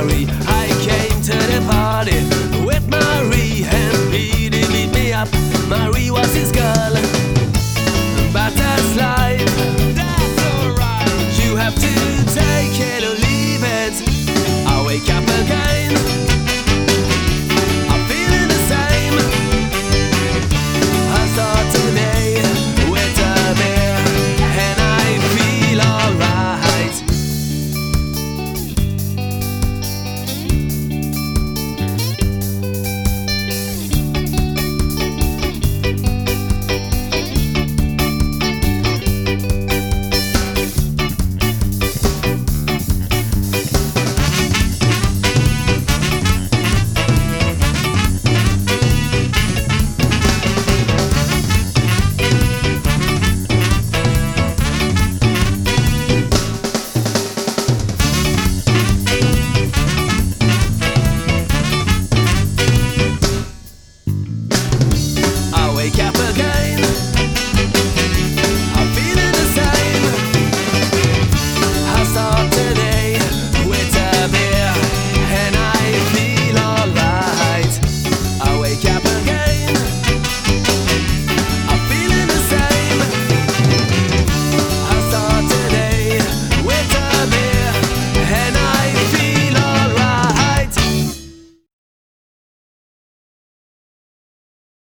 Marie. I came to the party with Marie, and Petey beat me up. Marie was his girl, but that's life. That's alright. You have to take it or leave it. I wake up